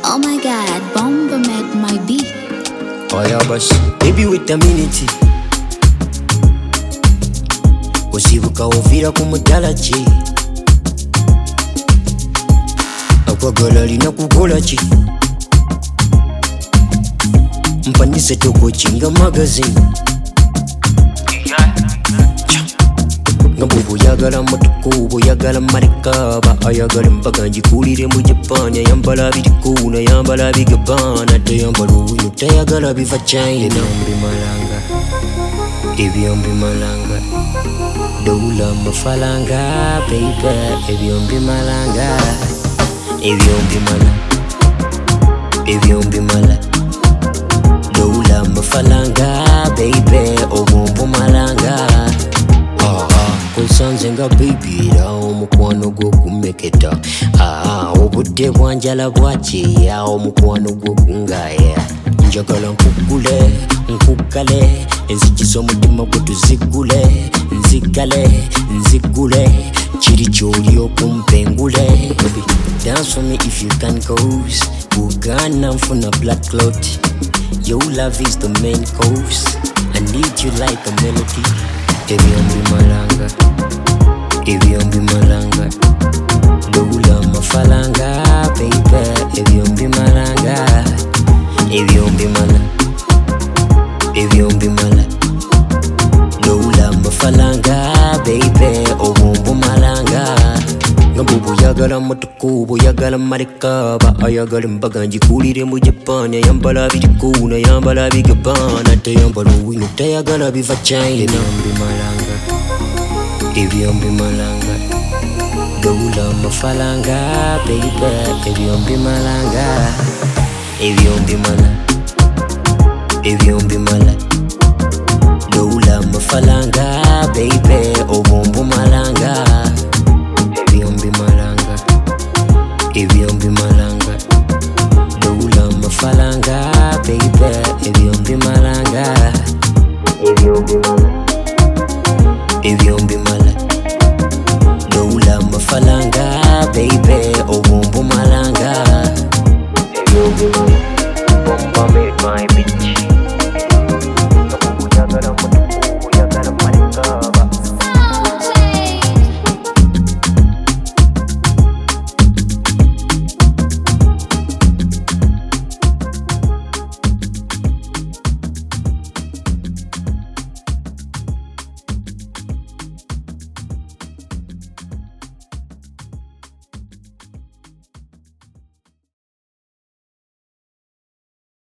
Oh my god, bomba met my beat. Oh yeah, boss. Baby with a minute. Usivuka uvira kumudala chi. Akwagala lina kukola chi. Mpandise toko chinga magazine. Ngabubu yagala matuku, boyagala marikaba. Ayagala mpaka njikulire mu Japan. Yambala bitikuna, yambala bigabana. Tayambala uwinu, tayagala biva China. Ebyombi malanga, ebyombi malanga. Doula mafalanga, baby. Ebyombi malanga, ebyombi mala, ebyombi mala. Doula mafalanga, baby. Obumbu malanga. Kwesanzenga baby era omukwano gwo kumeketa. Obudde bwanjala bwakiya omukwano gwo kungaya. Njagala nkukule, nkukale, enzigi z'omutima gwe tuzigule. Nzigale, nzigule, kiri ky'oli okumpengule. Dance for me if you can cause. Bugana nfuna black clot. Your love is the main course. I need you like a melody. Ebyombi malanga, ebyombi malanga. Doula mafalanga, baby. Ebyombi malanga, ebyombi mala, ebyombi mala. Doula mafalanga, baby. Obumbu malanga. Ngabubu yagala matuku, boyagala marikaba. Ayagala mpaka njikulire mu Japan. Yambala bitikuna, yambala bigabana. Tayambala uwinu, tayagala biva China. Ebyombi malanga, ebyombi malanga. Doula mafalanga, baby. Ebyombi malanga, ebyombi mala, ebyombi mala. Doula mafalanga, baby. Obumbu malanga.